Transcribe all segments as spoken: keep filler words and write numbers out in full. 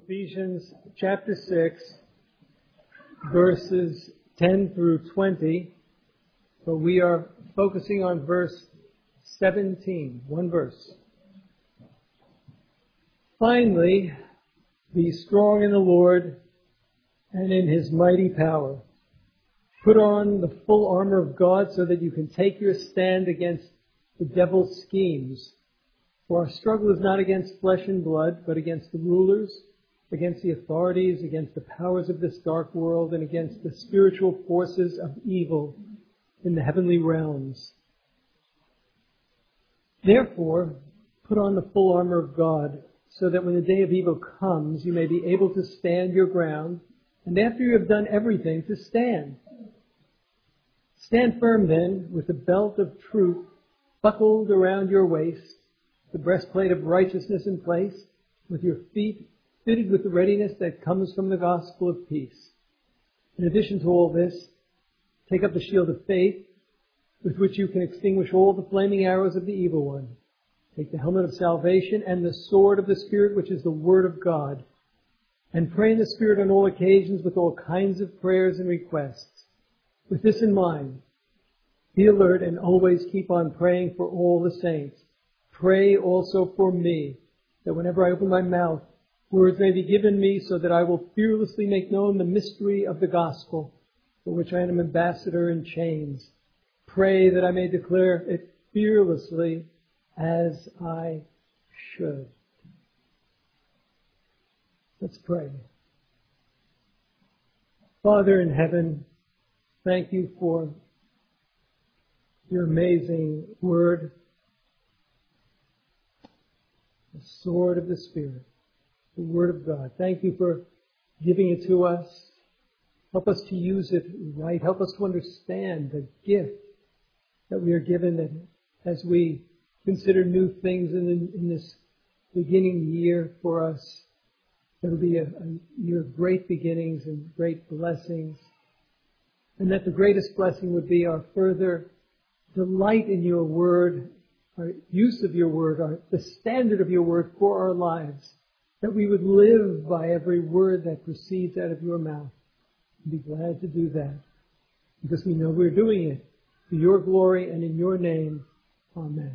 Ephesians chapter six, verses ten through twenty, but we are focusing on verse seventeen, one verse. Finally, be strong in the Lord and in His mighty power. Put on the full armor of God so that you can take your stand against the devil's schemes. For our struggle is not against flesh and blood, but against the rulers, against the authorities, against the powers of this dark world, and against the spiritual forces of evil in the heavenly realms. Therefore, put on the full armor of God, so that when the day of evil comes, you may be able to stand your ground, and after you have done everything, to stand. Stand firm then, with the belt of truth buckled around your waist, the breastplate of righteousness in place, with your feet fitted with the readiness that comes from the gospel of peace. In addition to all this, take up the shield of faith, with which you can extinguish all the flaming arrows of the evil one. Take the helmet of salvation and the sword of the Spirit, which is the Word of God. And pray in the Spirit on all occasions with all kinds of prayers and requests. With this in mind, be alert and always keep on praying for all the saints. Pray also for me, that whenever I open my mouth, words may be given me so that I will fearlessly make known the mystery of the gospel, for which I am ambassador in chains. Pray that I may declare it fearlessly as I should. Let's pray. Father in heaven, thank you for your amazing word, the sword of the Spirit, the Word of God. Thank you for giving it to us. Help us to use it right. Help us to understand the gift that we are given, that as we consider new things in, in this beginning year for us, it'll be a, a year of great beginnings and great blessings. And that the greatest blessing would be our further delight in your word, our use of your word, our, the standard of your word for our lives, that we would live by every word that proceeds out of your mouth. And be glad to do that, because we know we're doing it for your glory and in your name. Amen.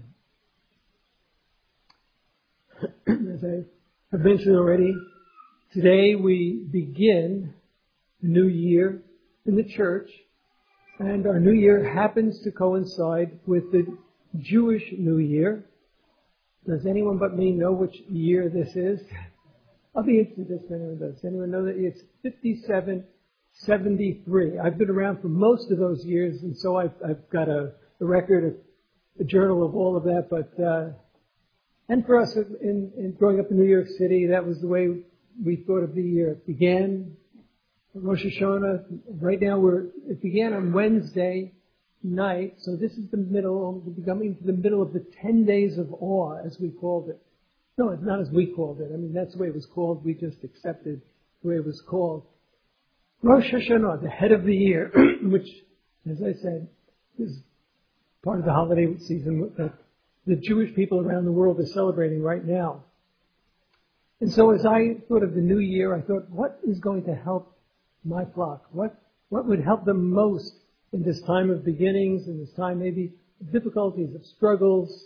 As I have mentioned already, today we begin the new year in the church, and our new year happens to coincide with the Jewish New Year. Does anyone but me know which year this is? I'll be interested if anyone does. Anyone know that it's fifty-seven seventy-three? I've been around for most of those years, and so I've, I've got a, a record, a, a journal of all of that. But uh, and for us in, in growing up in New York City, that was the way we thought of the year. It began Rosh Hashanah. Right now, we're it began on Wednesday night, so this is the middle, we're coming to the middle of the ten days of awe, as we called it. No, it's not as we called it. I mean, that's the way it was called. We just accepted the way it was called. Rosh Hashanah, the head of the year, which, as I said, is part of the holiday season that the Jewish people around the world are celebrating right now. And so as I thought of the new year, I thought, what is going to help my flock? What, what would help them most in this time of beginnings, in this time maybe of difficulties, of struggles?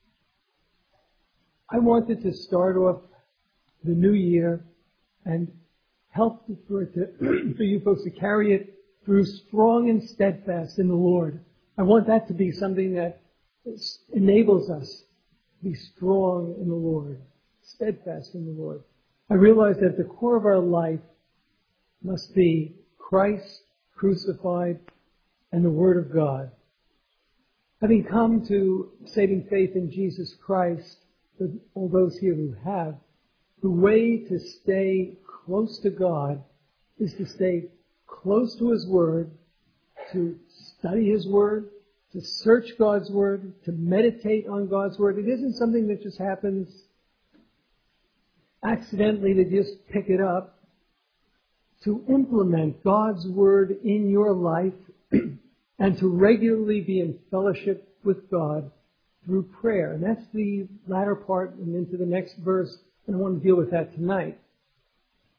I wanted to start off the new year and help for, it to, for you folks to carry it through strong and steadfast in the Lord. I want that to be something that enables us to be strong in the Lord, steadfast in the Lord. I realize that the core of our life must be Christ crucified and the Word of God. Having come to saving faith in Jesus Christ, for all those here who have, the way to stay close to God is to stay close to His Word, to study His Word, to search God's Word, to meditate on God's Word. It isn't something that just happens accidentally to just pick it up. To implement God's Word in your life and to regularly be in fellowship with God through prayer. And that's the latter part and into the next verse, and I want to deal with that tonight.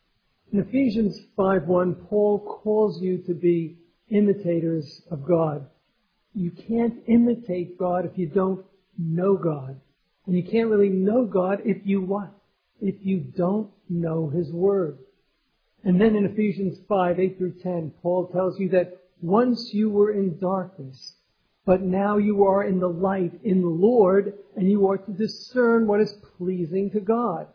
In Ephesians five one, Paul calls you to be imitators of God. You can't imitate God if you don't know God. And you can't really know God if you what? If you don't know His Word. And then in Ephesians five, eight through ten, Paul tells you that once you were in darkness, but now you are in the light, in the Lord, and you are to discern what is pleasing to God.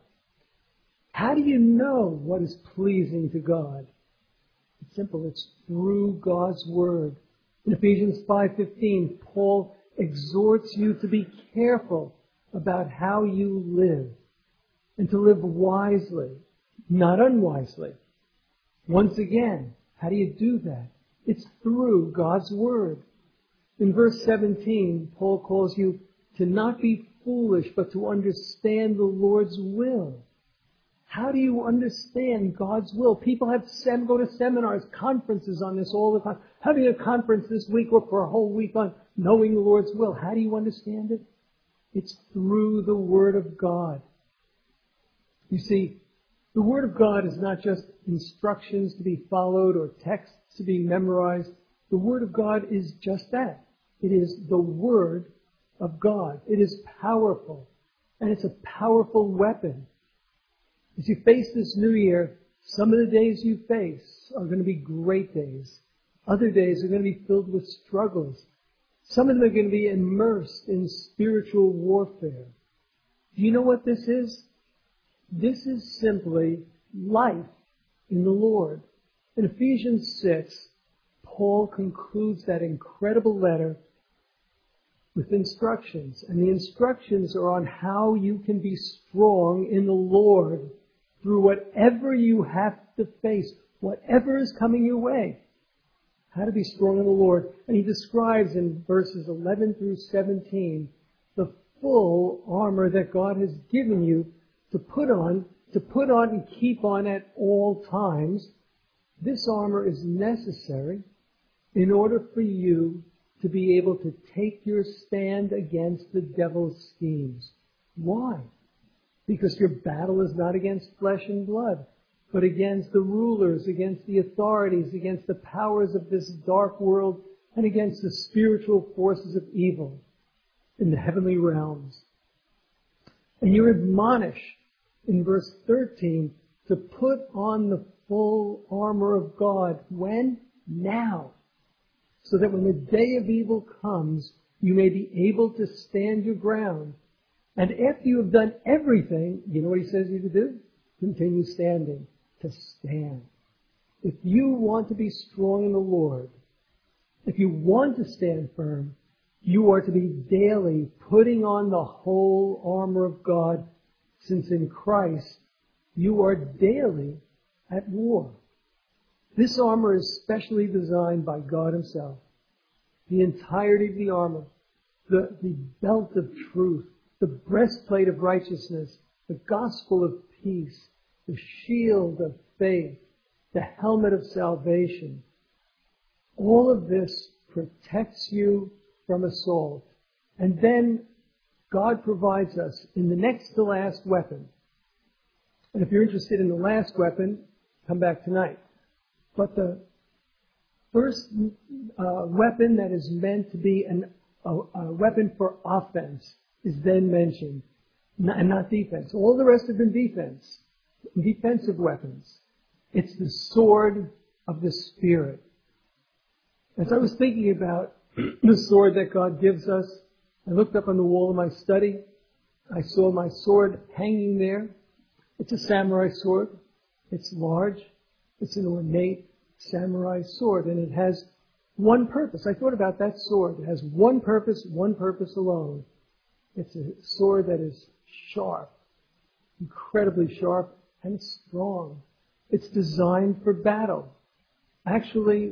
How do you know what is pleasing to God? It's simple. It's through God's Word. In Ephesians five fifteen, Paul exhorts you to be careful about how you live and to live wisely, not unwisely. Once again, how do you do that? It's through God's Word. In verse seventeen, Paul calls you to not be foolish, but to understand the Lord's will. How do you understand God's will? People have sem- go to seminars, conferences on this all the time. Having a conference this week or for a whole week on knowing the Lord's will. How do you understand it? It's through the Word of God. You see, the Word of God is not just instructions to be followed or texts to be memorized. The Word of God is just that. It is the Word of God. It is powerful, and it's a powerful weapon. As you face this new year, some of the days you face are going to be great days. Other days are going to be filled with struggles. Some of them are going to be immersed in spiritual warfare. Do you know what this is? This is simply life in the Lord. In Ephesians six, Paul concludes that incredible letter with instructions. And the instructions are on how you can be strong in the Lord through whatever you have to face, whatever is coming your way. How to be strong in the Lord. And he describes in verses eleven through seventeen the full armor that God has given you to put on, to put on and keep on at all times. This armor is necessary in order for you to be able to take your stand against the devil's schemes. Why? Because your battle is not against flesh and blood, but against the rulers, against the authorities, against the powers of this dark world, and against the spiritual forces of evil in the heavenly realms. And you're admonished in verse thirteen to put on the full armor of God. When? Now. So that when the day of evil comes, you may be able to stand your ground. And after you have done everything, you know what he says you to do? Continue standing. To stand. If you want to be strong in the Lord, if you want to stand firm, you are to be daily putting on the whole armor of God, since in Christ you are daily at war. This armor is specially designed by God Himself. The entirety of the armor, the, the belt of truth, the breastplate of righteousness, the gospel of peace, the shield of faith, the helmet of salvation. All of this protects you from assault. And then God provides us in the next to last weapon. And if you're interested in the last weapon, come back tonight. But the first uh, weapon that is meant to be an, a, a weapon for offense is then mentioned, and not defense. All the rest have been defense, defensive weapons. It's the sword of the Spirit. As I was thinking about the sword that God gives us, I looked up on the wall of my study. I saw my sword hanging there. It's a samurai sword. It's large. It's an ornate samurai sword, and it has one purpose. I thought about that sword. It has one purpose, one purpose alone. It's a sword that is sharp, incredibly sharp, and it's strong. It's designed for battle. Actually,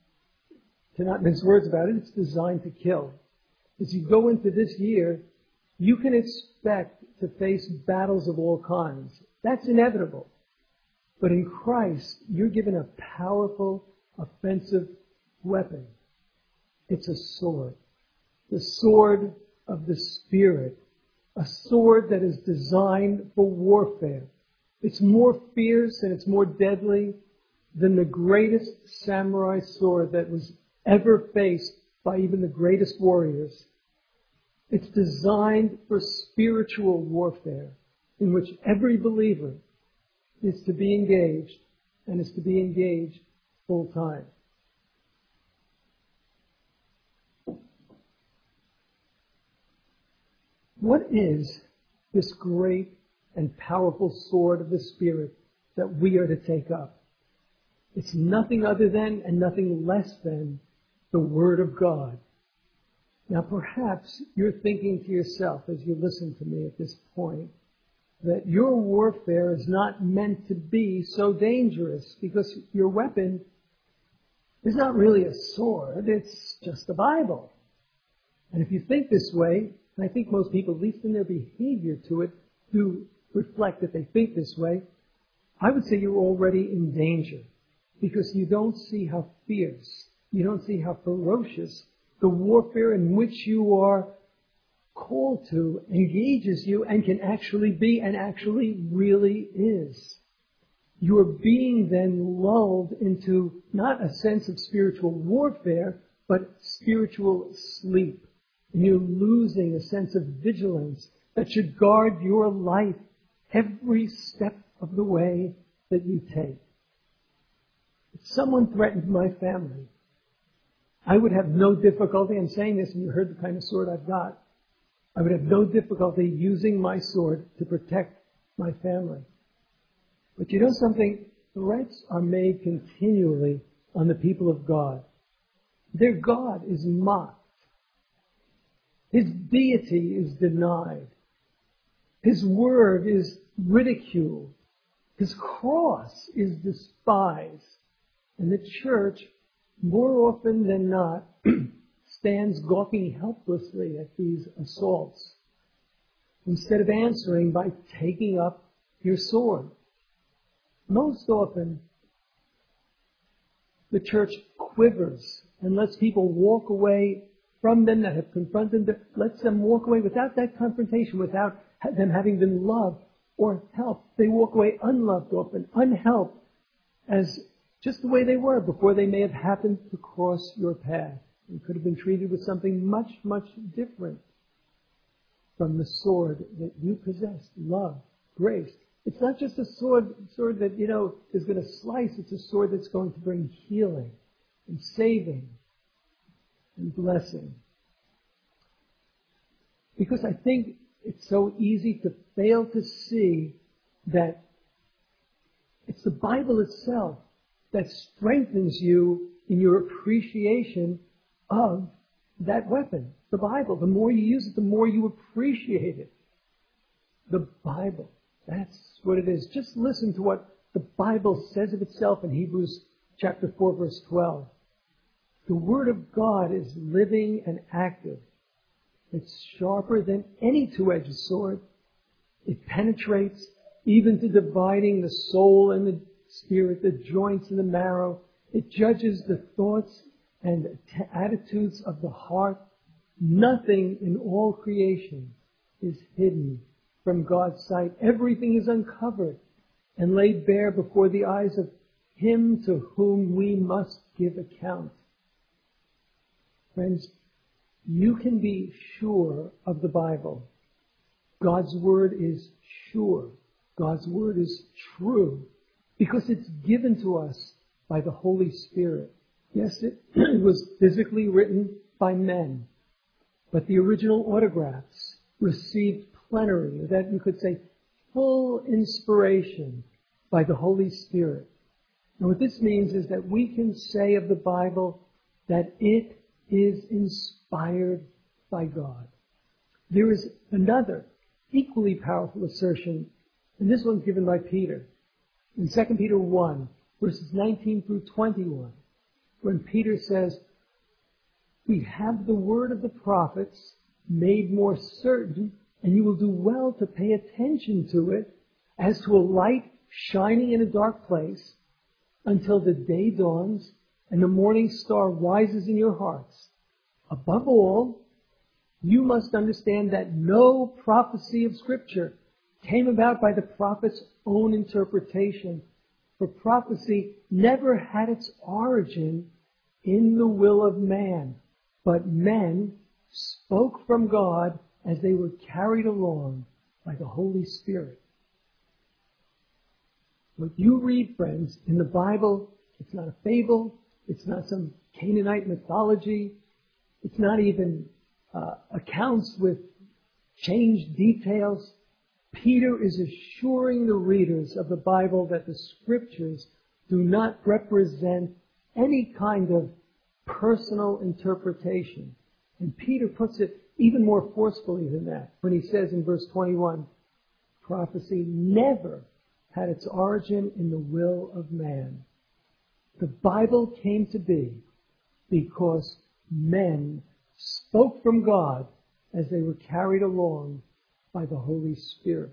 to not mince words about it, it's designed to kill. As you go into this year, you can expect to face battles of all kinds. That's inevitable. But in Christ, you're given a powerful, offensive weapon. It's a sword. The sword of the Spirit. A sword that is designed for warfare. It's more fierce and it's more deadly than the greatest samurai sword that was ever faced by even the greatest warriors. It's designed for spiritual warfare in which every believer is to be engaged and is to be engaged full time. What is this great and powerful sword of the Spirit that we are to take up? It's nothing other than and nothing less than the Word of God. Now perhaps you're thinking to yourself as you listen to me at this point that your warfare is not meant to be so dangerous because your weapon is not really a sword, it's just the Bible. And if you think this way, and I think most people, at least in their behavior to it, do reflect that they think this way, I would say you're already in danger because you don't see how fierce, you don't see how ferocious the warfare in which you are called to engages you and can actually be and actually really is. You are being then lulled into not a sense of spiritual warfare, but spiritual sleep. And you're losing a sense of vigilance that should guard your life every step of the way that you take. If someone threatened my family, I would have no difficulty, I'm saying this and you heard the kind of sword I've got, I would have no difficulty using my sword to protect my family. But you know something? Threats are made continually on the people of God. Their God is mocked. His deity is denied. His word is ridiculed. His cross is despised. And the church, more often than not, stands gawking helplessly at these assaults instead of answering by taking up your sword. Most often, the church quivers and lets people walk away from them that have confronted them, lets them walk away without that confrontation, without them having been loved or helped. They walk away unloved often, unhelped, as just the way they were before they may have happened to cross your path. You could have been treated with something much, much different from the sword that you possess, love, grace. It's not just a sword, sword that, you know, is going to slice. It's a sword that's going to bring healing and saving and blessing. Because I think it's so easy to fail to see that it's the Bible itself that strengthens you in your appreciation of that weapon, the Bible. The more you use it, the more you appreciate it. The Bible. That's what it is. Just listen to what the Bible says of itself in Hebrews chapter four, verse twelve. The Word of God is living and active. It's sharper than any two-edged sword. It penetrates even to dividing the soul and the spirit, the joints and the marrow. It judges the thoughts and t- attitudes of the heart. Nothing in all creation is hidden from God's sight. Everything is uncovered and laid bare before the eyes of Him to whom we must give account. Friends, you can be sure of the Bible. God's Word is sure. God's Word is true because it's given to us by the Holy Spirit. Yes, it was physically written by men, but the original autographs received plenary, or that you could say full inspiration by the Holy Spirit. And what this means is that we can say of the Bible that it is inspired by God. There is another equally powerful assertion, and this one's given by Peter. In Second Peter one, verses nineteen through twenty-one, when Peter says, we have the word of the prophets made more certain, and you will do well to pay attention to it as to a light shining in a dark place until the day dawns and the morning star rises in your hearts. Above all, you must understand that no prophecy of Scripture came about by the prophet's own interpretation. For prophecy never had its origin in the will of man, but men spoke from God as they were carried along by the Holy Spirit. What you read, friends, in the Bible, it's not a fable, it's not some Canaanite mythology, it's not even uh, accounts with changed details. Peter is assuring the readers of the Bible that the Scriptures do not represent any kind of personal interpretation. And Peter puts it even more forcefully than that when he says in verse twenty-one, prophecy never had its origin in the will of man. The Bible came to be because men spoke from God as they were carried along by the Holy Spirit.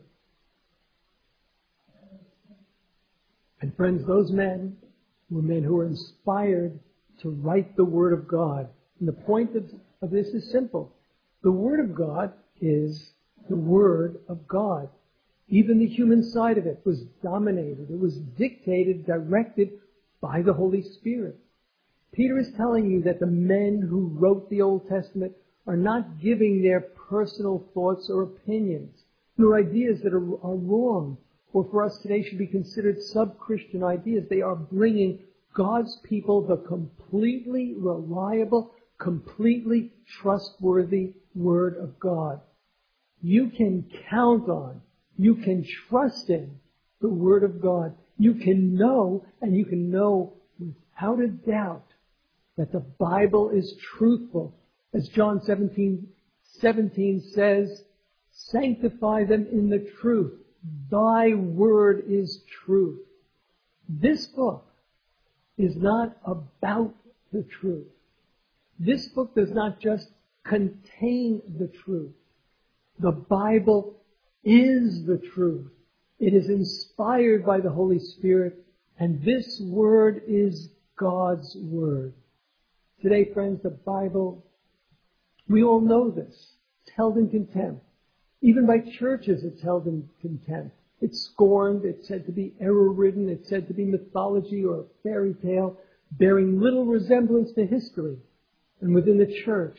And friends, those men were men who were inspired to write the Word of God. And the point of, of this is simple. The Word of God is the Word of God. Even the human side of it was dominated. It was dictated, directed by the Holy Spirit. Peter is telling you that the men who wrote the Old Testament are not giving their personal thoughts or opinions, nor ideas that are, are wrong, or for us today should be considered sub-Christian ideas. They are bringing God's people the completely reliable, completely trustworthy Word of God. You can count on, you can trust in the Word of God. You can know, and you can know without a doubt, that the Bible is truthful. As John seventeen seventeen says, sanctify them in the truth. Thy word is truth. This book is not about the truth. This book does not just contain the truth. The Bible is the truth. It is inspired by the Holy Spirit, and this word is God's word. Today, friends, the Bible, we all know this. It's held in contempt. Even by churches, it's held in contempt. It's scorned. It's said to be error-ridden. It's said to be mythology or a fairy tale, bearing little resemblance to history. And within the church,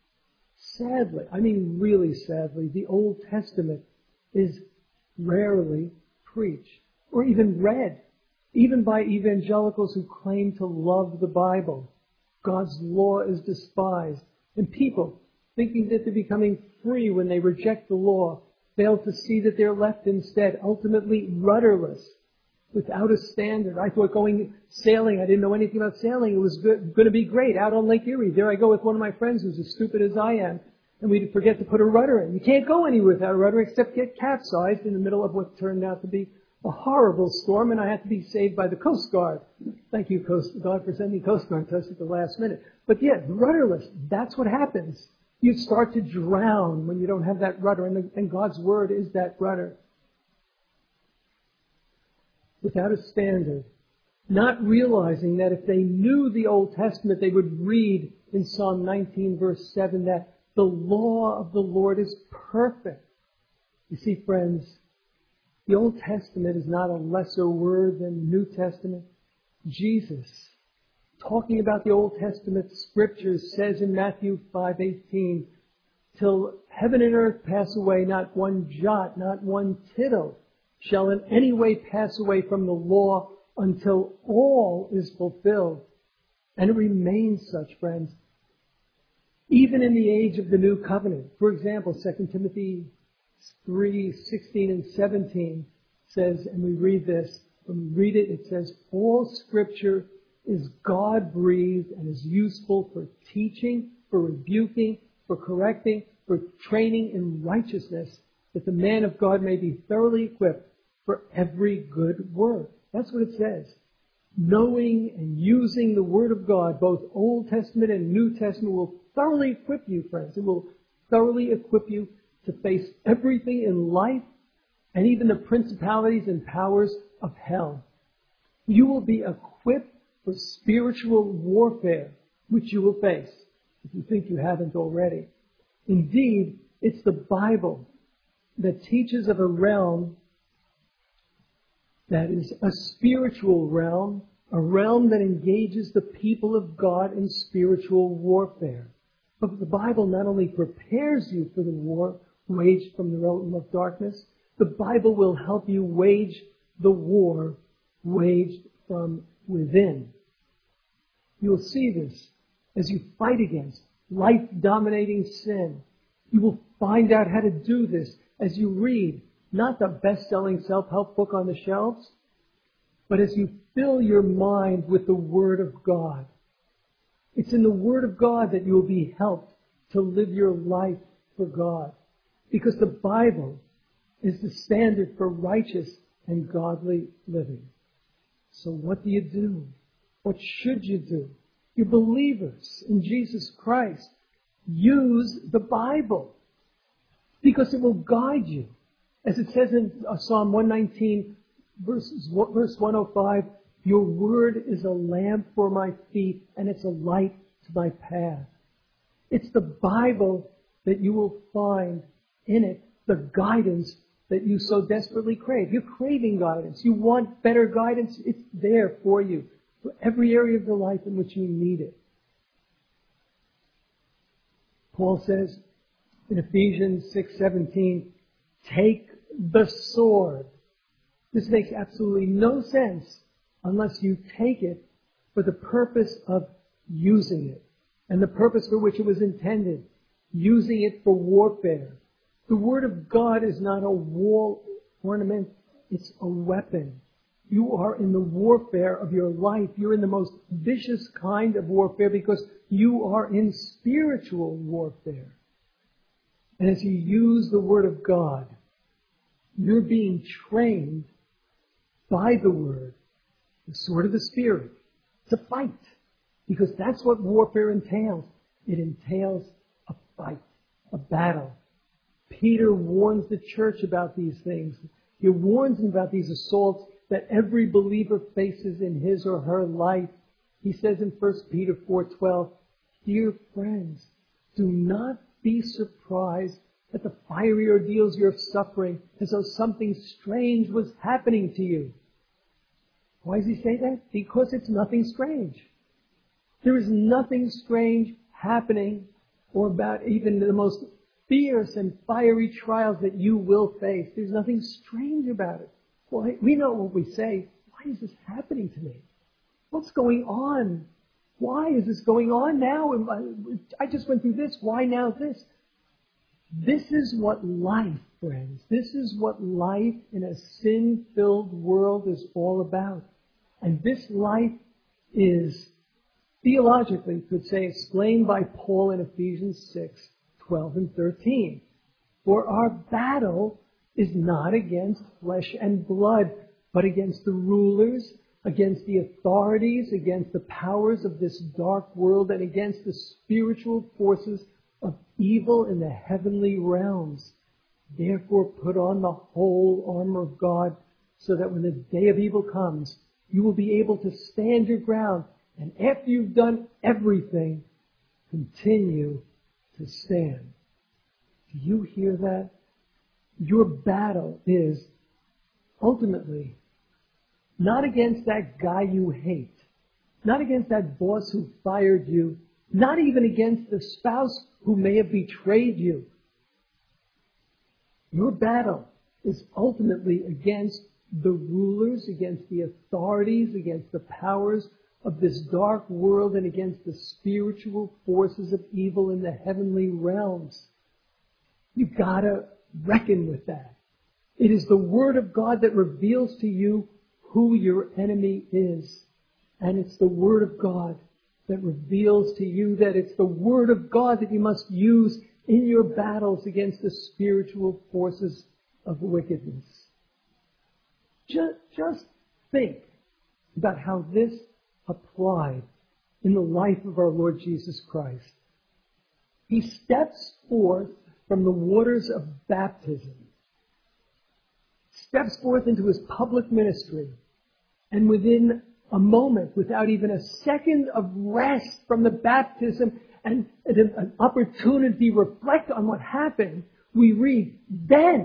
sadly, I mean really sadly, the Old Testament is rarely preached or even read, even by evangelicals who claim to love the Bible. God's law is despised. And people, thinking that they're becoming free when they reject the law, fail to see that they're left instead ultimately rudderless, without a standard. I thought going sailing, I didn't know anything about sailing. It was good, going to be great out on Lake Erie. There I go with one of my friends who's as stupid as I am, and we forget to put a rudder in. You can't go anywhere without a rudder except get capsized in the middle of what turned out to be a horrible storm, and I had to be saved by the Coast Guard. Thank you, Coast Guard, for sending Coast Guard to us at the last minute. But yeah, rudderless, that's what happens. You start to drown when you don't have that rudder, and, the, and God's Word is that rudder. Without a standard, not realizing that if they knew the Old Testament, they would read in Psalm nineteen, verse seven, that the law of the Lord is perfect. You see, friends, the Old Testament is not a lesser word than the New Testament. Jesus, talking about the Old Testament scriptures, says in Matthew five eighteen, till heaven and earth pass away, not one jot, not one tittle shall in any way pass away from the law until all is fulfilled. And it remains such, friends, even in the age of the New Covenant. For example, Second Timothy three sixteen and seventeen says, and we read this, when we read it, it says, all Scripture is God-breathed and is useful for teaching, for rebuking, for correcting, for training in righteousness, that the man of God may be thoroughly equipped for every good work. That's what it says. Knowing and using the Word of God, both Old Testament and New Testament, will thoroughly equip you, friends. It will thoroughly equip you to face everything in life and even the principalities and powers of hell. You will be equipped for spiritual warfare, which you will face, if you think you haven't already. Indeed, it's the Bible that teaches of a realm that is a spiritual realm, a realm that engages the people of God in spiritual warfare. But the Bible not only prepares you for the war waged from the realm of darkness, the Bible will help you wage the war waged from within. You'll see this as you fight against life-dominating sin. You will find out how to do this as you read not the best-selling self-help book on the shelves, but as you fill your mind with the Word of God. It's in the Word of God that you will be helped to live your life for God. Because the Bible is the standard for righteous and godly living. So what do you do? What should you do? You believers in Jesus Christ, use the Bible because it will guide you. As it says in Psalm one nineteen, verses, verse one oh five, your word is a lamp for my feet and it's a light to my path. It's the Bible that you will find in it the guidance that you so desperately crave. You're craving guidance. You want better guidance. It's there for you, for every area of your life in which you need it. Paul says in Ephesians six seventeen, take the sword. This makes absolutely no sense unless you take it for the purpose of using it and the purpose for which it was intended, using it for warfare. The Word of God is not a wall ornament, it's a weapon. You are in the warfare of your life. You're in the most vicious kind of warfare because you are in spiritual warfare. And as you use the Word of God, you're being trained by the Word, the sword of the Spirit, to fight. Because that's what warfare entails. It entails a fight, a battle. Peter warns the church about these things. He warns them about these assaults that every believer faces in his or her life. He says in First Peter four twelve, dear friends, do not be surprised at the fiery ordeals you're suffering as though something strange was happening to you. Why does he say that? Because it's nothing strange. There is nothing strange happening or about even the most fierce and fiery trials that you will face. There's nothing strange about it. Well, we know what we say. Why is this happening to me? What's going on? Why is this going on now? I just went through this. Why now this? This is what life, friends, this is what life in a sin-filled world is all about. And this life is, theologically, could say, explained by Paul in Ephesians six, twelve and thirteen. For our battle is not against flesh and blood, but against the rulers, against the authorities, against the powers of this dark world, and against the spiritual forces of evil in the heavenly realms. Therefore put on the whole armor of God, so that when the day of evil comes, you will be able to stand your ground, and after you've done everything, continue to stand. Do you hear that? Your battle is ultimately not against that guy you hate, not against that boss who fired you, not even against the spouse who may have betrayed you. Your battle is ultimately against the rulers, against the authorities, against the powers of this dark world, and against the spiritual forces of evil in the heavenly realms. You've got to reckon with that. It is the Word of God that reveals to you who your enemy is. And it's the Word of God that reveals to you that it's the Word of God that you must use in your battles against the spiritual forces of wickedness. Just, just think about how this applied in the life of our Lord Jesus Christ. He steps forth from the waters of baptism, steps forth into his public ministry, and within a moment, without even a second of rest from the baptism and an opportunity to reflect on what happened, we read, then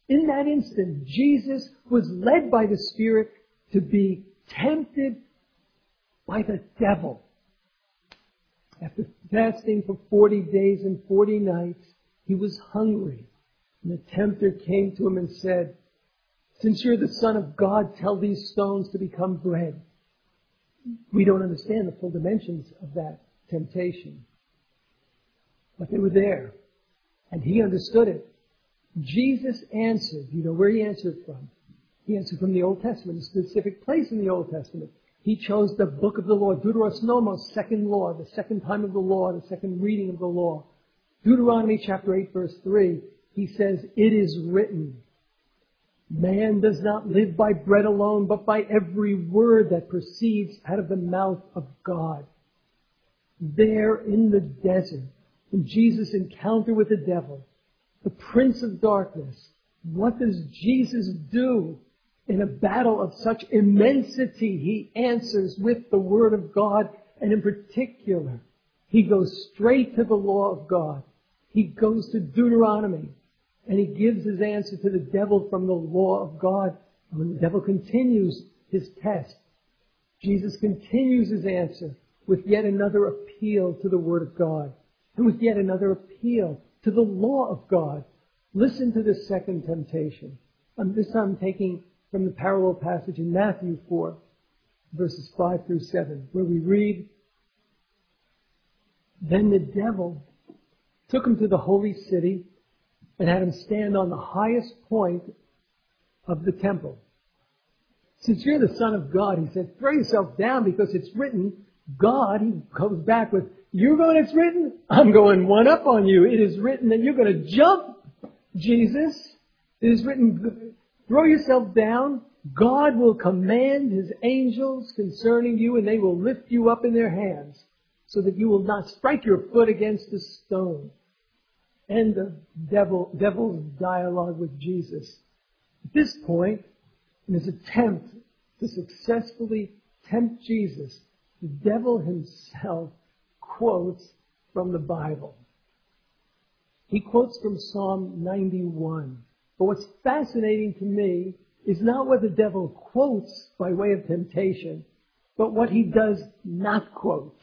In that instant, Jesus was led by the Spirit to be tempted by the devil. After fasting for forty days and forty nights, he was hungry. And the tempter came to him and said, "Since you're the Son of God, tell these stones to become bread." We don't understand the full dimensions of that temptation. But they were there. And he understood it. Jesus answered. You know where he answered from? He answered from the Old Testament, a specific place in the Old Testament. He chose the book of the law, Deuteronomos, second law, the second time of the law, the second reading of the law. Deuteronomy chapter eight, verse three, he says, "It is written, man does not live by bread alone, but by every word that proceeds out of the mouth of God." There in the desert, in Jesus' encounter with the devil, the prince of darkness, what does Jesus do? In a battle of such immensity, he answers with the Word of God, and in particular, he goes straight to the law of God. He goes to Deuteronomy, and he gives his answer to the devil from the law of God. And when the devil continues his test, Jesus continues his answer with yet another appeal to the Word of God, and with yet another appeal to the law of God. Listen to this second temptation. Um, this time I'm taking from the parallel passage in Matthew four, verses five through seven, where we read, "Then the devil took him to the holy city and had him stand on the highest point of the temple. 'Since you're the Son of God,' he said, 'throw yourself down, because it's written.' God," he goes back with, "You're going, it's written? I'm going one up on you. It is written that you're going to jump, Jesus. It is written, throw yourself down. God will command His angels concerning you, and they will lift you up in their hands, so that you will not strike your foot against a stone." End of devil, devil's dialogue with Jesus. At this point, in his attempt to successfully tempt Jesus, the devil himself quotes from the Bible. He quotes from Psalm ninety-one. But what's fascinating to me is not what the devil quotes by way of temptation, but what he does not quote.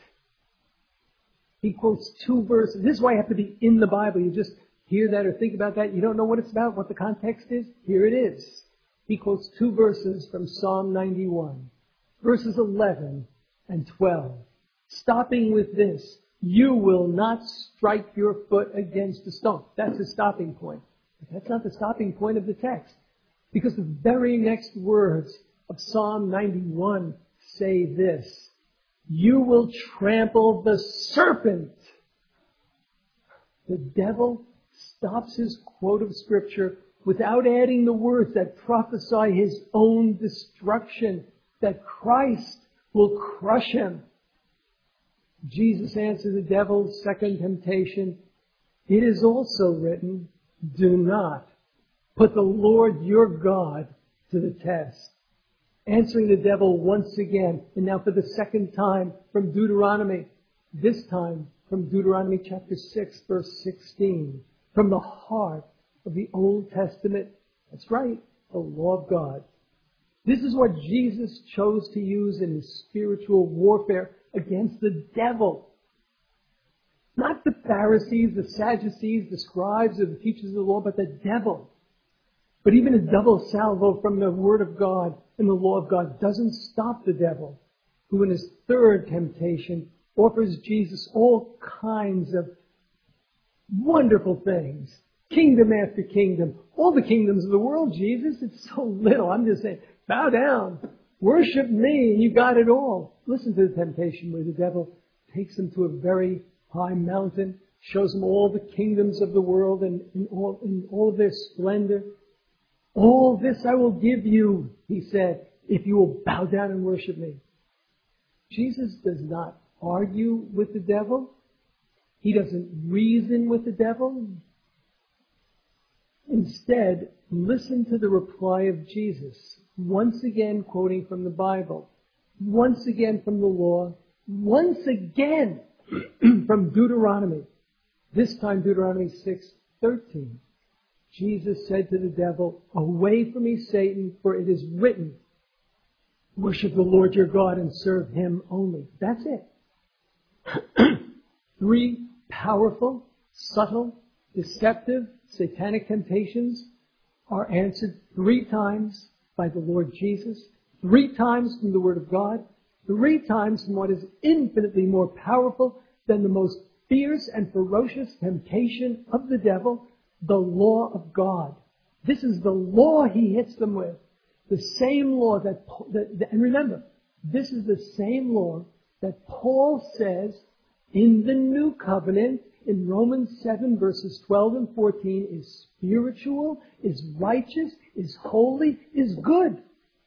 He quotes two verses. This is why you have to be in the Bible. You just hear that or think about that. You don't know what it's about, what the context is. Here it is. He quotes two verses from Psalm ninety-one, verses eleven and twelve. Stopping with this, "You will not strike your foot against a stone." That's the stopping point. But that's not the stopping point of the text. Because the very next words of Psalm ninety-one say this: "You will trample the serpent." The devil stops his quote of Scripture without adding the words that prophesy his own destruction, that Christ will crush him. Jesus answered the devil's second temptation, "It is also written, do not put the Lord your God to the test." Answering the devil once again, and now for the second time from Deuteronomy, this time from Deuteronomy chapter six, verse sixteen, from the heart of the Old Testament. That's right, the law of God. This is what Jesus chose to use in his spiritual warfare against the devil. Not the Pharisees, the Sadducees, the scribes, or the teachers of the law, but the devil. But even a double salvo from the Word of God and the law of God doesn't stop the devil, who in his third temptation offers Jesus all kinds of wonderful things. Kingdom after kingdom. All the kingdoms of the world, Jesus. It's so little. I'm just saying, bow down. Worship me, and you got it all. Listen to the temptation where the devil takes him to a very high mountain, shows him all the kingdoms of the world and in all, in all of their splendor. "All this I will give you," he said, "if you will bow down and worship me." Jesus does not argue with the devil. He doesn't reason with the devil. Instead, listen to the reply of Jesus, once again quoting from the Bible, once again from the law, once again from Deuteronomy, this time Deuteronomy six thirteen. Jesus said to the devil, "Away from me, Satan, for it is written, worship the Lord your God and serve him only." That's it. Three powerful, subtle, deceptive, satanic temptations are answered three times by the Lord Jesus, three times from the Word of God, three times from what is infinitely more powerful than the most fierce and ferocious temptation of the devil, the law of God. This is the law he hits them with. The same law that, that, and remember, this is the same law that Paul says in the New Covenant in Romans seven verses twelve and fourteen is spiritual, is righteous, is holy, is good.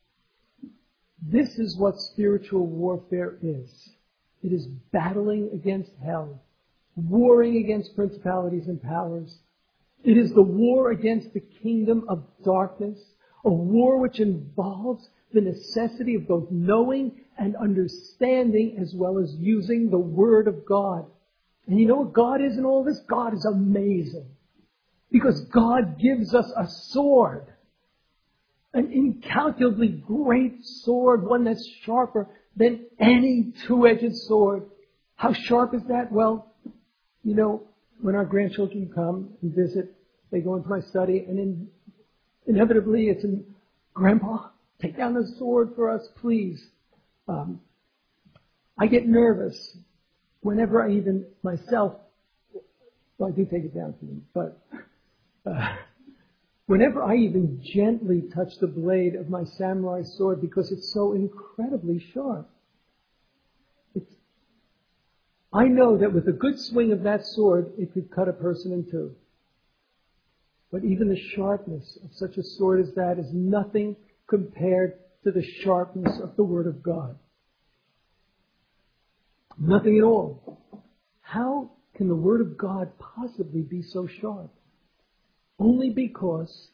This is what spiritual warfare is. It is battling against hell, warring against principalities and powers. It is the war against the kingdom of darkness, a war which involves the necessity of both knowing and understanding as well as using the Word of God. And you know what God is in all this? God is amazing. Because God gives us a sword. An incalculably great sword, one that's sharper than any two-edged sword. How sharp is that? Well, you know, when our grandchildren come and visit, they go into my study, and in, inevitably it's in, "Grandpa, take down the sword for us, please." Um, I get nervous whenever I even myself, well, I do take it down for them, but uh, whenever I even gently touch the blade of my samurai sword, because it's so incredibly sharp, it's, I know that with a good swing of that sword, it could cut a person in two. But even the sharpness of such a sword as that is nothing compared to the sharpness of the Word of God. Nothing at all. How can the Word of God possibly be so sharp? Only because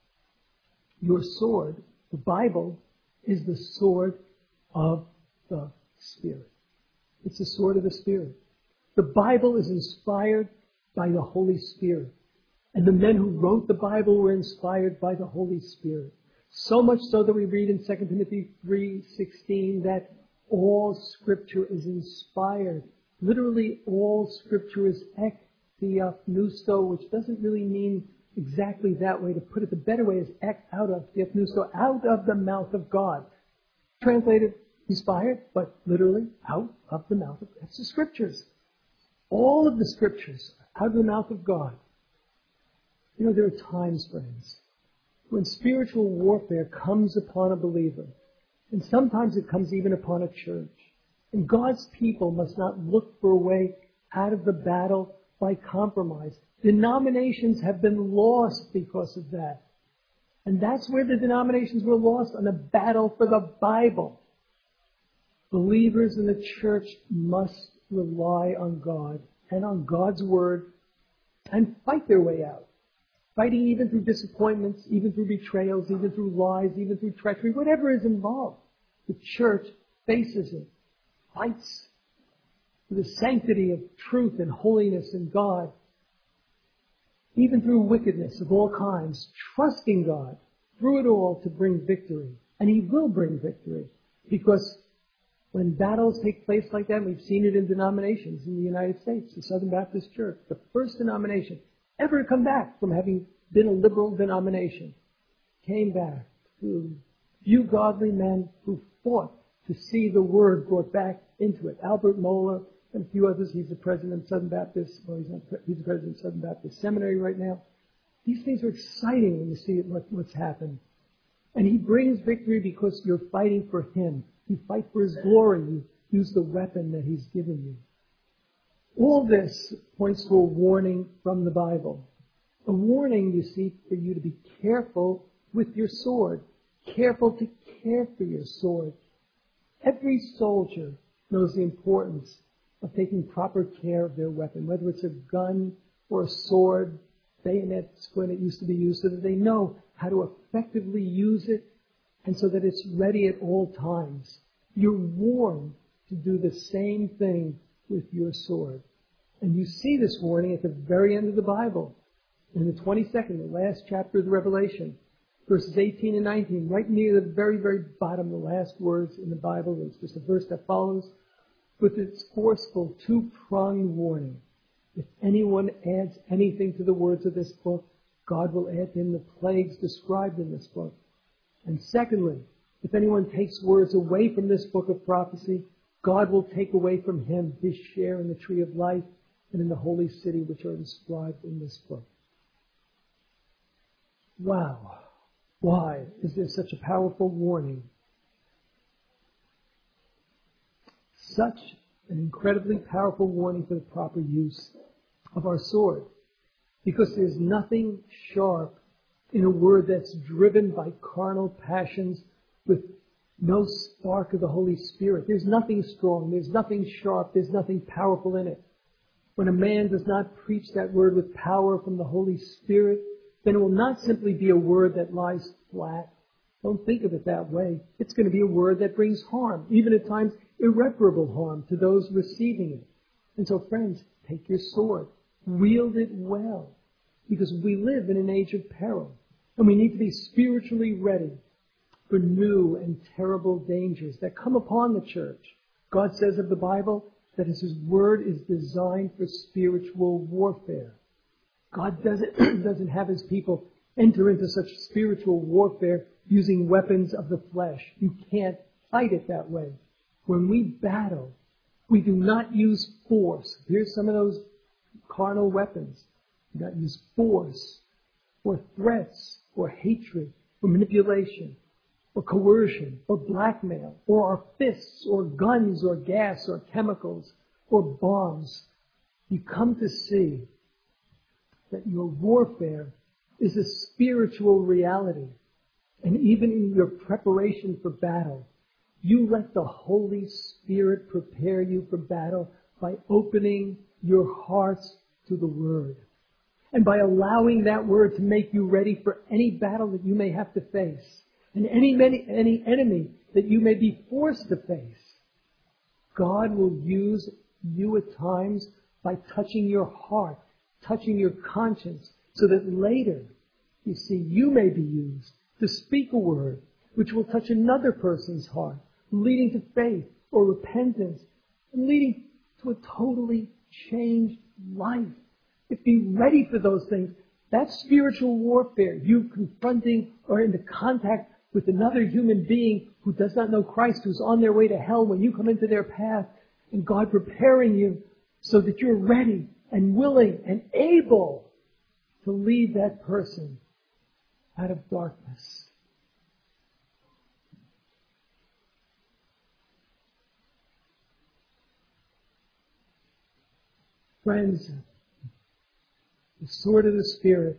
your sword, the Bible, is the sword of the Spirit. It's the sword of the Spirit. The Bible is inspired by the Holy Spirit. And the men who wrote the Bible were inspired by the Holy Spirit. So much so that we read in Second Timothy three sixteen that all Scripture is inspired. Literally, all Scripture is ek theopnusto, which doesn't really mean exactly that way. To put it the better way is ek out of theopnusto, out of the mouth of God. Translated inspired, but literally out of the mouth of God. That's the Scriptures. All of the Scriptures out of the mouth of God. You know, there are times, friends, when spiritual warfare comes upon a believer, and sometimes it comes even upon a church. And God's people must not look for a way out of the battle by compromise. Denominations have been lost because of that. And that's where the denominations were lost, on a battle for the Bible. Believers in the church must rely on God and on God's Word and fight their way out. Fighting even through disappointments, even through betrayals, even through lies, even through treachery, whatever is involved. The church faces it, fights for the sanctity of truth and holiness in God, even through wickedness of all kinds, trusting God through it all to bring victory. And He will bring victory, because when battles take place like that, we've seen it in denominations in the United States, the Southern Baptist Church, the first denomination ever to come back from having been a liberal denomination, came back through few godly men who fought to see the Word brought back into it. Albert Mohler and a few others. He's the president of Southern Baptist. Well, he's not. He's the president of Southern Baptist Seminary right now. These things are exciting when you see what, what's happened. And he brings victory because you're fighting for Him. You fight for His glory. You use the weapon that He's given you. All this points to a warning from the Bible. A warning, you see, for you to be careful with your sword. Careful to care for your sword. Every soldier knows the importance of taking proper care of their weapon, whether it's a gun or a sword, bayonet, when it used to be used, so that they know how to effectively use it and so that it's ready at all times. You're warned to do the same thing with your sword. And you see this warning at the very end of the Bible. In the twenty-second, the last chapter of the Revelation, verses eighteen and nineteen, right near the very, very bottom, the last words in the Bible, there's just a verse that follows, with its forceful two-pronged warning. If anyone adds anything to the words of this book, God will add to him the plagues described in this book. And secondly, if anyone takes words away from this book of prophecy, God will take away from him his share in the tree of life and in the holy city which are described in this book. Wow. Why is there such a powerful warning? Such an incredibly powerful warning for the proper use of our sword. Because there's nothing sharp in a word that's driven by carnal passions with no spark of the Holy Spirit. There's nothing strong. There's nothing sharp. There's nothing powerful in it. When a man does not preach that word with power from the Holy Spirit, then it will not simply be a word that lies flat. Don't think of it that way. It's going to be a word that brings harm, even at times irreparable harm to those receiving it. And so, friends, take your sword. Wield it well. Because we live in an age of peril. And we need to be spiritually ready for new and terrible dangers that come upon the church. God says of the Bible that His word is designed for spiritual warfare. God doesn't, doesn't have His people enter into such spiritual warfare using weapons of the flesh. You can't fight it that way. When we battle, we do not use force. Here's some of those carnal weapons. We do not use force or threats or hatred or manipulation or coercion or blackmail or our fists or guns or gas or chemicals or bombs. You come to see that your warfare is a spiritual reality. And even in your preparation for battle, you let the Holy Spirit prepare you for battle by opening your hearts to the Word. And by allowing that Word to make you ready for any battle that you may have to face. And any, many, any enemy that you may be forced to face. God will use you at times by touching your heart, touching your conscience, so that later, you see, you may be used to speak a word which will touch another person's heart, leading to faith or repentance, and leading to a totally changed life. If be ready for those things, that's spiritual warfare. You confronting or into contact with another human being who does not know Christ, who's on their way to hell when you come into their path, and God preparing you so that you're ready and willing and able to lead that person out of darkness. Friends, the sword of the Spirit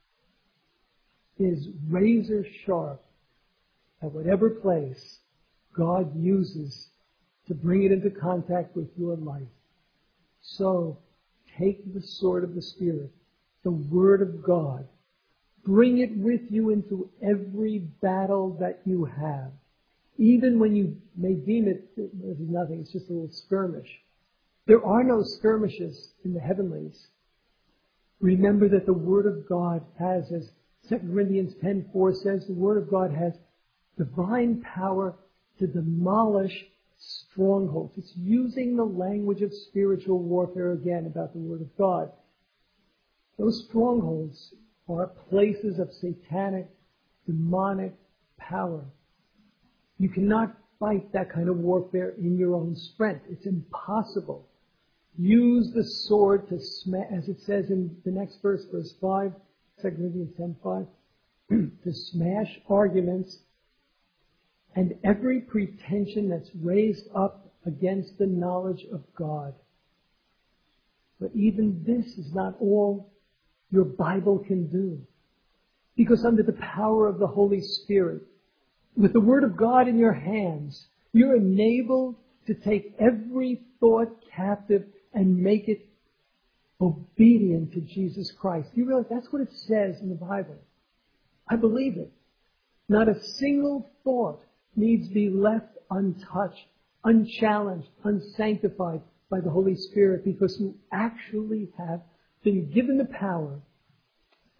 is razor sharp at whatever place God uses to bring it into contact with your life. So, take the sword of the Spirit, the Word of God. Bring it with you into every battle that you have. Even when you may deem it as nothing, it's just a little skirmish. There are no skirmishes in the heavenlies. Remember that the Word of God has, as Second Corinthians ten four says, the Word of God has divine power to demolish strongholds. It's using the language of spiritual warfare again about the Word of God. Those strongholds are places of satanic, demonic power. You cannot fight that kind of warfare in your own strength. It's impossible. Use the sword to smash, as it says in the next verse, verse five, Second Corinthians ten five, to smash arguments and every pretension that's raised up against the knowledge of God. But even this is not all your Bible can do. Because under the power of the Holy Spirit, with the Word of God in your hands, you're enabled to take every thought captive and make it obedient to Jesus Christ. You realize that's what it says in the Bible. I believe it. Not a single thought needs to be left untouched, unchallenged, unsanctified by the Holy Spirit, because you actually have been given the power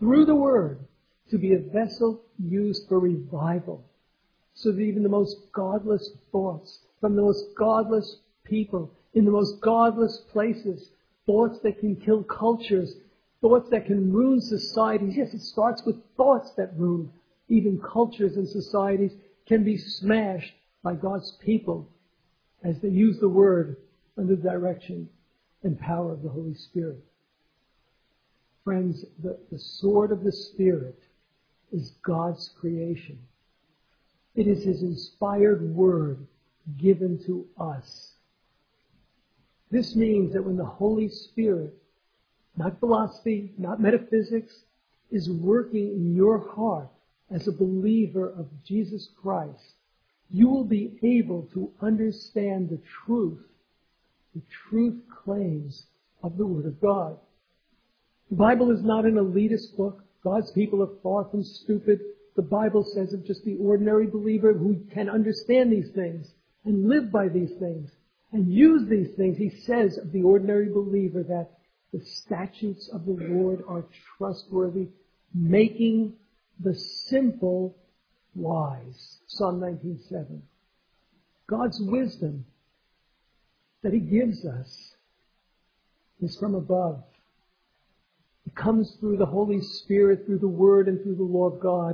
through the Word, to be a vessel used for revival, so that even the most godless thoughts from the most godless people in the most godless places, thoughts that can kill cultures, thoughts that can ruin societies. Yes, it starts with thoughts that ruin even cultures and societies, can be smashed by God's people as they use the Word under the direction and power of the Holy Spirit. Friends, the, the sword of the Spirit is God's creation. It is His inspired Word given to us. This means that when the Holy Spirit, not philosophy, not metaphysics, is working in your heart as a believer of Jesus Christ, you will be able to understand the truth, the truth claims of the Word of God. The Bible is not an elitist book. God's people are far from stupid. The Bible says of just the ordinary believer who can understand these things and live by these things and use these things. He says of the ordinary believer that the statutes of the Lord are trustworthy, making the simple wise. Psalm nineteen seven. God's wisdom that He gives us is from above. It comes through the Holy Spirit, through the Word, and through the law of God.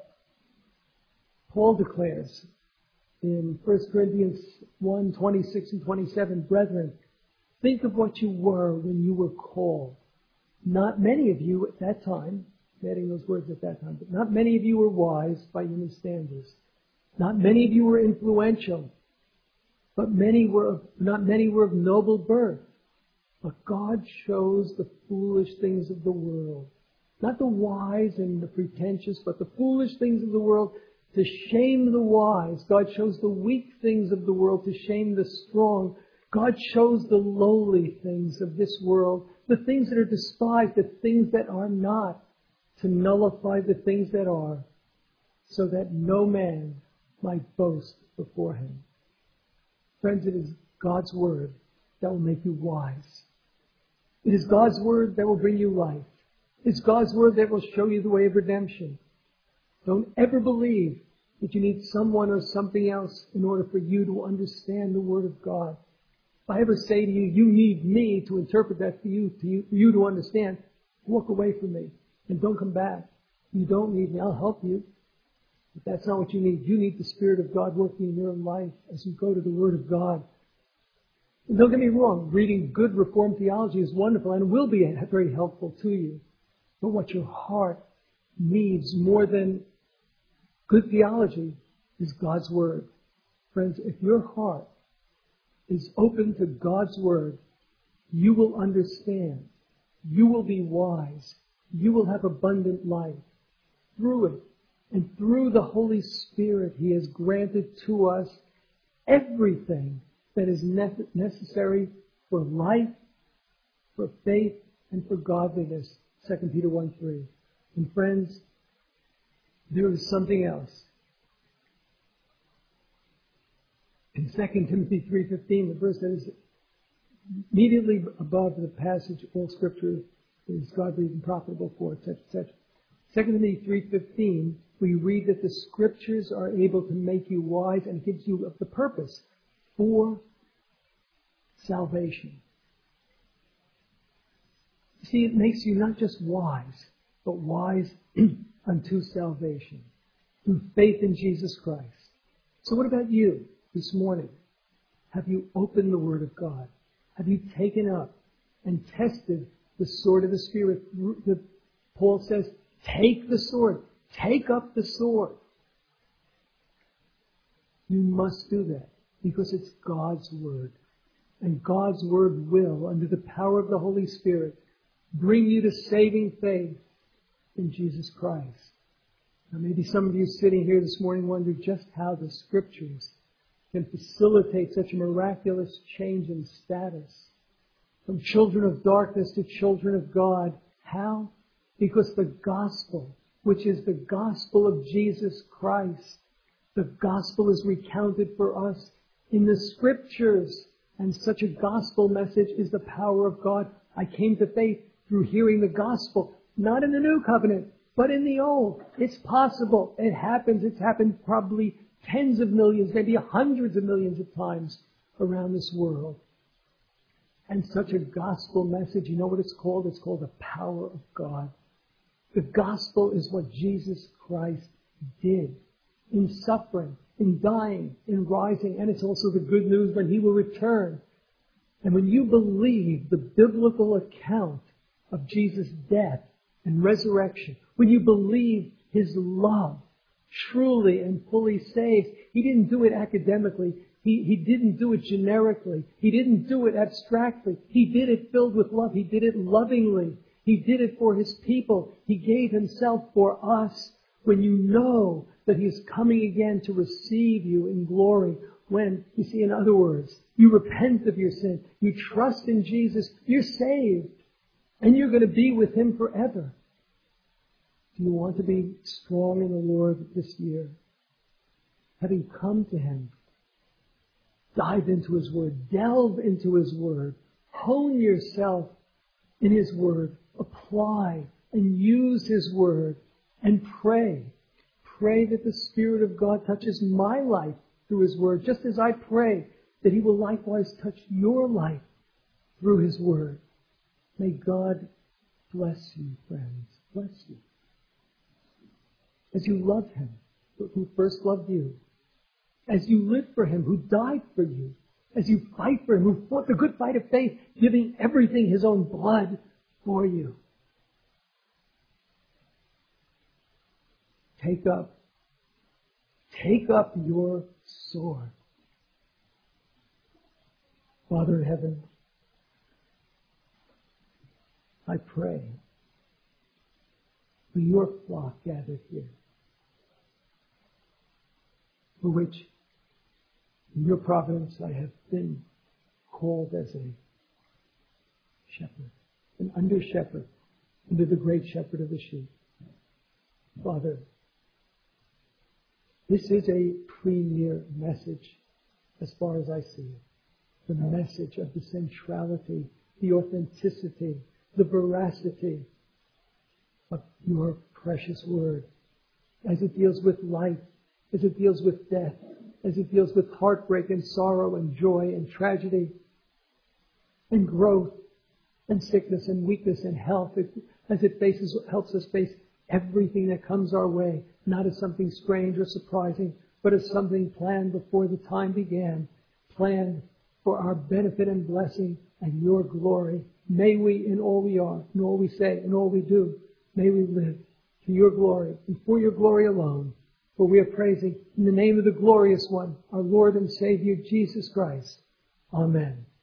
Paul declares in First Corinthians one, twenty-six and twenty-seven, brethren, think of what you were when you were called. Not many of you at that time, adding those words at that time, but not many of you were wise by human standards. Not many of you were influential, but many were of, not many were of noble birth. But God chose the foolish things of the world, not the wise and the pretentious, but the foolish things of the world to shame the wise. God chose the weak things of the world to shame the strong. God chose the lowly things of this world, the things that are despised, the things that are not, to nullify the things that are, so that no man might boast before Him. Friends, it is God's Word that will make you wise. It is God's Word that will bring you life. It's God's Word that will show you the way of redemption. Don't ever believe that you need someone or something else in order for you to understand the Word of God. If I ever say to you, you need me to interpret that for you, to you, for you to understand, walk away from me and don't come back. You don't need me. I'll help you. But that's not what you need. You need the Spirit of God working in your life as you go to the Word of God. And don't get me wrong, reading good Reformed theology is wonderful and will be very helpful to you. But what your heart needs more than good theology is God's Word. Friends, if your heart is open to God's Word, you will understand. You will be wise. You will have abundant life. Through it, and through the Holy Spirit, He has granted to us everything that is necessary for life, for faith, and for godliness. Second Peter one three. And friends, there is something else. In Second Timothy three fifteen, the verse that is immediately above the passage, all Scripture is God-breathed and profitable for, et cetera, et cetera. Second Timothy three fifteen, we read that the Scriptures are able to make you wise, and it gives you the purpose for salvation. See, it makes you not just wise, but wise unto salvation through faith in Jesus Christ. So what about you this morning? Have you opened the Word of God? Have you taken up and tested the sword of the Spirit? Paul says, take the sword. Take up the sword. You must do that because it's God's Word. And God's Word will, under the power of the Holy Spirit, bring you to saving faith in Jesus Christ. Now maybe some of you sitting here this morning wonder just how the Scriptures can facilitate such a miraculous change in status from children of darkness to children of God. How? Because the gospel, which is the gospel of Jesus Christ, the gospel is recounted for us in the Scriptures. And such a gospel message is the power of God. I came to faith through hearing the gospel. Not in the new covenant, but in the old. It's possible. It happens. It's happened probably tens of millions, maybe hundreds of millions of times around this world. And such a gospel message, you know what it's called? It's called the power of God. The gospel is what Jesus Christ did in suffering, in dying, in rising, and it's also the good news when He will return. And when you believe the biblical account of Jesus' death and resurrection, when you believe His love truly and fully saves, He didn't do it academically. He, he didn't do it generically. He didn't do it abstractly. He did it filled with love. He did it lovingly. He did it for His people. He gave Himself for us. When you know that He is coming again to receive you in glory, when, you see, in other words, you repent of your sin, you trust in Jesus, you're saved, and you're going to be with Him forever. Do you want to be strong in the Lord this year? Having come to Him, dive into His Word, delve into His Word, hone yourself in His Word, apply and use His Word, and pray. Pray that the Spirit of God touches my life through His Word, just as I pray that He will likewise touch your life through His Word. May God bless you, friends. Bless you. As you love Him, who first loved you. As you live for Him, who died for you. As you fight for Him, who fought the good fight of faith, giving everything His own blood for you. Take up, take up your sword. Father in heaven, I pray for your flock gathered here, for which in your providence I have been called as a shepherd, an under shepherd, under the great shepherd of the sheep. Father, this is a premier message as far as I see it. The message of the centrality, the authenticity, the veracity of your precious word as it deals with life, as it deals with death, as it deals with heartbreak and sorrow and joy and tragedy and growth and sickness and weakness and health, as it faces, helps us face everything that comes our way, not as something strange or surprising, but as something planned before the time began, planned for our benefit and blessing and your glory. May we, in all we are, in all we say, in all we do, may we live to your glory and for your glory alone. For we are praising in the name of the glorious one, our Lord and Savior, Jesus Christ. Amen.